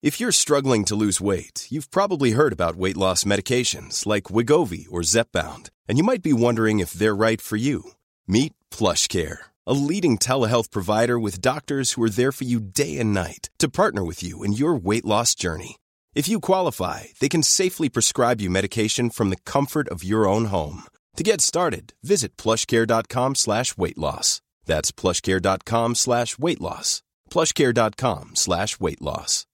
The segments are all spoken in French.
If you're struggling to lose weight, you've probably heard about weight loss medications like Wegovy or Zepbound, and you might be wondering if they're right for you. Meet PlushCare, a leading telehealth provider with doctors who are there for you day and night to partner with you in your weight loss journey. If you qualify, they can safely prescribe you medication from the comfort of your own home. To get started, visit plushcare.com/weightloss. That's plushcare.com/weightloss. plushcare.com/weightloss.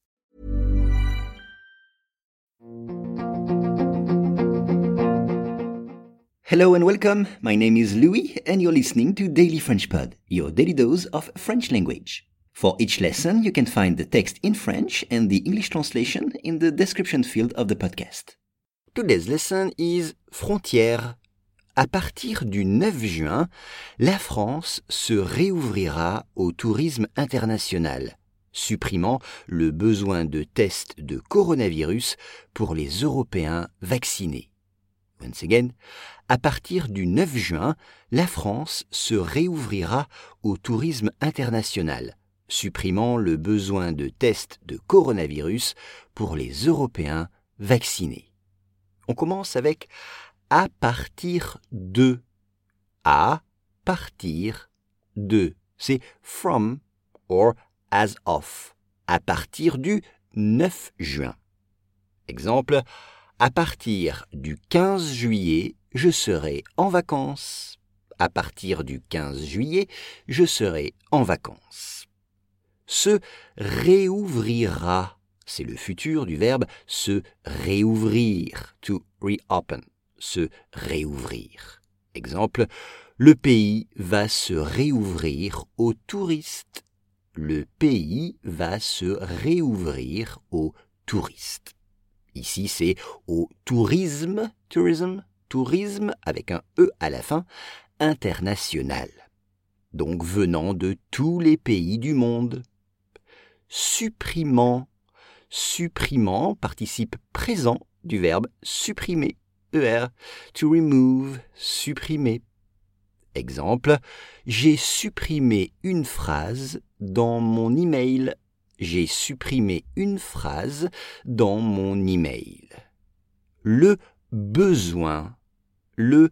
Hello and welcome. My name is Louis and you're listening to Daily French Pod, your daily dose of French language. For each lesson, you can find the text in French and the English translation in the description field of the podcast. Today's lesson is Frontières. À partir du 9 juin, la France se réouvrira au tourisme international, supprimant le besoin de tests de coronavirus pour les Européens vaccinés. Once again, à partir du 9 juin, la France se réouvrira au tourisme international, supprimant le besoin de tests de coronavirus pour les Européens vaccinés. On commence avec à partir de. À partir de. C'est from or as of. À partir du 9 juin. Exemple, à partir du 15 juillet, je serai en vacances. À partir du 15 juillet, je serai en vacances. Se réouvrira, c'est le futur du verbe se réouvrir, to reopen, se réouvrir. Exemple, le pays va se réouvrir aux touristes. Le pays va se réouvrir aux touristes. Ici, c'est au tourisme avec un E à la fin, international. Donc venant de tous les pays du monde. Supprimant, participe présent du verbe supprimer, ER, to remove, supprimer. Exemple, j'ai supprimé une phrase dans mon email. J'ai supprimé une phrase dans mon email. Le besoin, the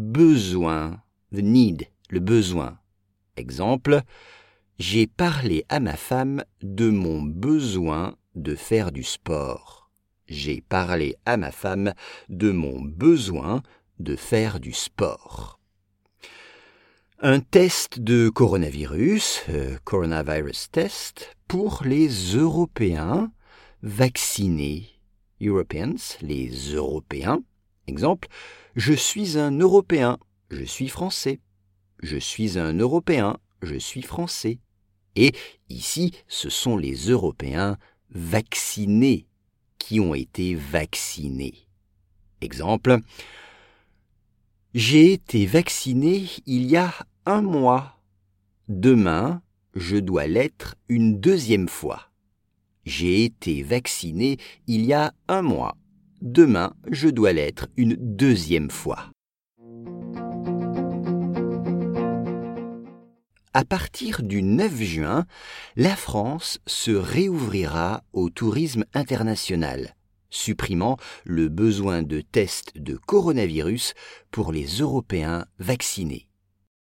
need, le besoin. Exemple, j'ai parlé à ma femme de mon besoin de faire du sport. J'ai parlé à ma femme de mon besoin de faire du sport. Un test de coronavirus, coronavirus test, pour les Européens vaccinés. Europeans, les Européens. Exemple, je suis un Européen, je suis français. Je suis un Européen, je suis français. Et ici, ce sont les Européens vaccinés qui ont été vaccinés. Exemple, j'ai été vacciné il y a 1 mois. Demain, je dois l'être une 2e fois. J'ai été vacciné il y a 1 mois. Demain, je dois l'être une 2e fois. À partir du 9 juin, la France se réouvrira au tourisme international, supprimant le besoin de tests de coronavirus pour les Européens vaccinés.